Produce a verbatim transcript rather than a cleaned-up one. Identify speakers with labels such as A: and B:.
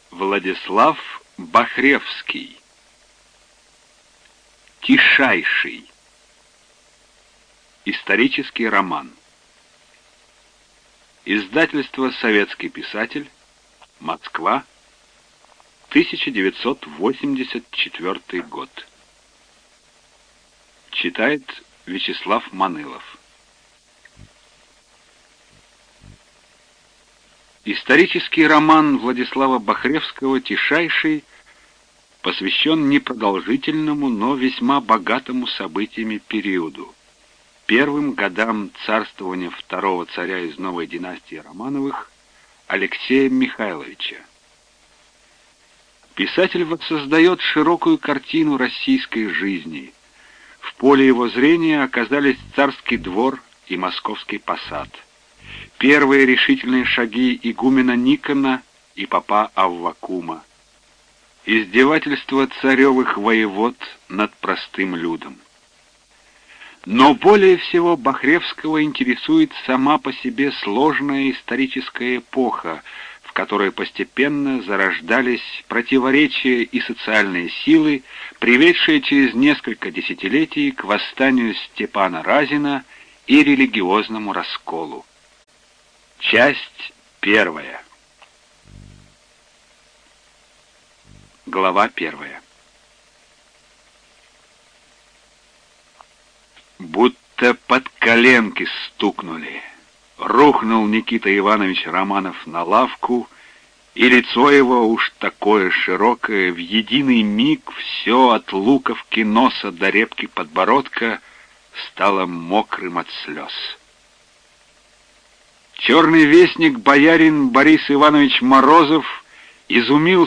A: Владислав Бахревский. Тишайший. Исторический роман. Издательство «Советский писатель», Москва, тысяча девятьсот восемьдесят четвёртый год. Читает Вячеслав Манылов. Исторический роман Владислава Бахревского «Тишайший» посвящен непродолжительному, но весьма богатому событиями периоду, первым годам царствования второго царя из новой династии Романовых, Алексея Михайловича. Писатель воссоздает широкую картину российской жизни. В поле его зрения оказались царский двор и московский посад, первые решительные шаги игумена Никона и попа Аввакума, издевательство царевых воевод над простым людом. Но более всего Бахревского интересует сама по себе сложная историческая эпоха, в которой постепенно зарождались противоречия и социальные силы, приведшие через несколько десятилетий к восстанию Степана Разина и религиозному расколу. Часть первая. Глава первая. Будто под коленки стукнули. Рухнул Никита Иванович Романов на лавку, и лицо его уж такое широкое, в единый миг все от луковки носа до репки подбородка стало мокрым от слез. Черный вестник боярин Борис Иванович Морозов изумился